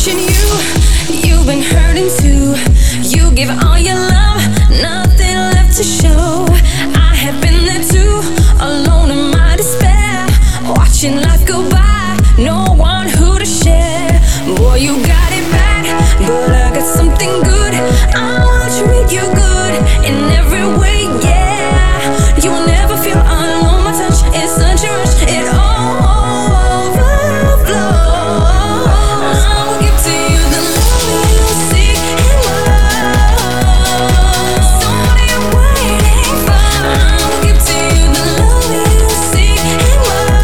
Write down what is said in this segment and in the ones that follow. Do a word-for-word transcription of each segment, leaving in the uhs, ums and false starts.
watching you, you've been hurting too. You give all your love, nothing left to show. I have been there too, alone in my despair, watching life go by, no one who to share. Boy, you got it bad, but I got something good. I wanna treat you good in every way, yeah. You will never feel alone, my touch is such a rush, it all overflows. I will give to you the love you seek and love. So what are you waiting for? I will give to you the love you seek and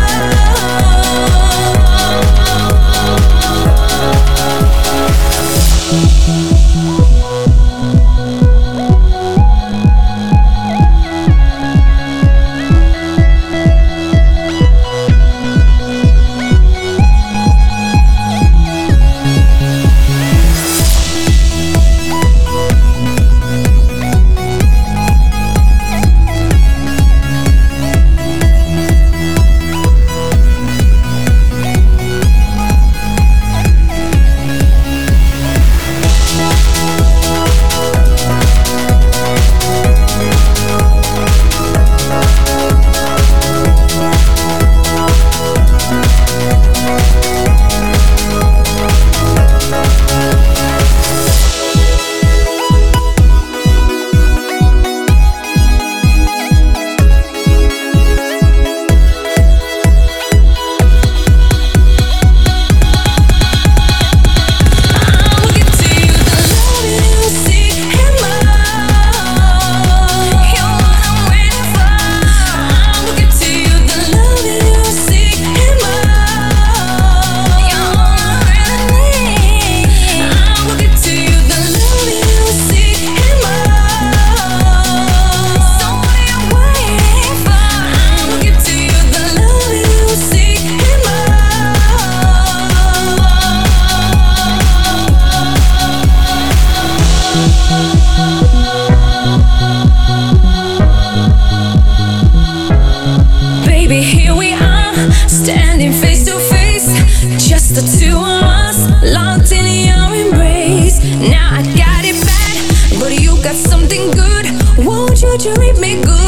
standing face to face, just the two of us, locked in your embrace. Now I got it bad, but you got something good. Won't you treat me good?